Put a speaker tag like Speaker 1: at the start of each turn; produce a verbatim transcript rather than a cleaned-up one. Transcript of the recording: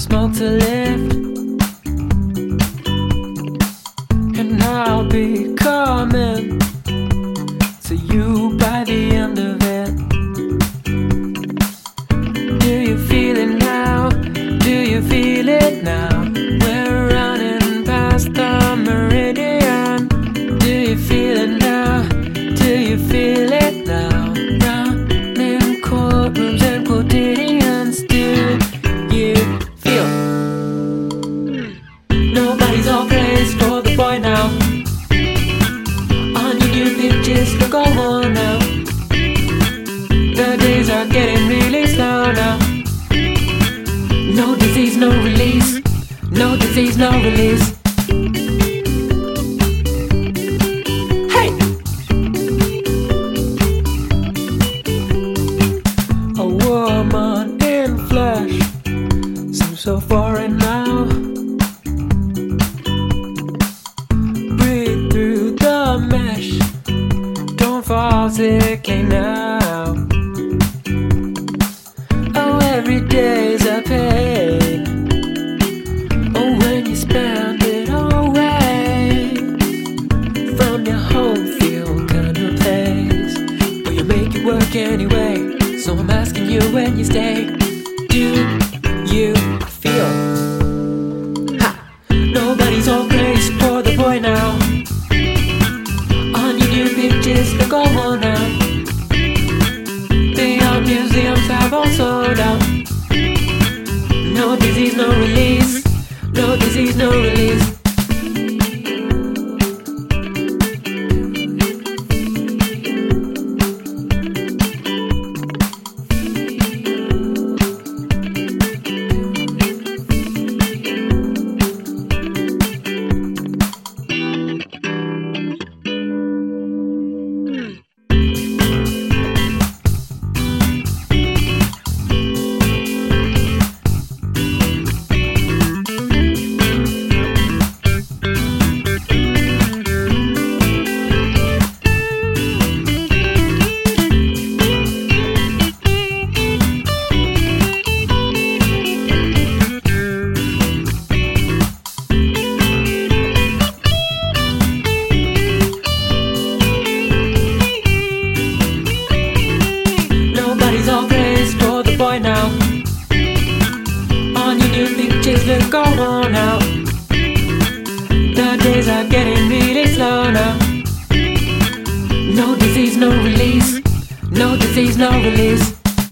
Speaker 1: smoke to lift, and I'll be coming to you by the end of it. Do you feel it now? Do you feel it now? We're running past the meridian. Do you feel it now? Do you feel it now? Running courtrooms and quotidians. Do you feel? Nobody's all praise for the boy now. On your new pictures, look all worn out. The days are getting really slow now. No disease, no release. No disease, no release. Hey! A woman in flesh seems so foreign now. Breathe through the mesh. Don't fall sick now. Oh, every day's a pain. Oh, when you spend it away from your home field kind of place, but you make it work anyway. So I'm asking you when you stay, do you feel? Ha! Nobody's all praise for the boy now. On your new pictures, look all worn out. The art museums have all sold out. No disease, no release. No disease, no release. All praise for the boy now. On your new pictures, look all worn out. The days are getting really slow now. No disease, no release. No disease, no release.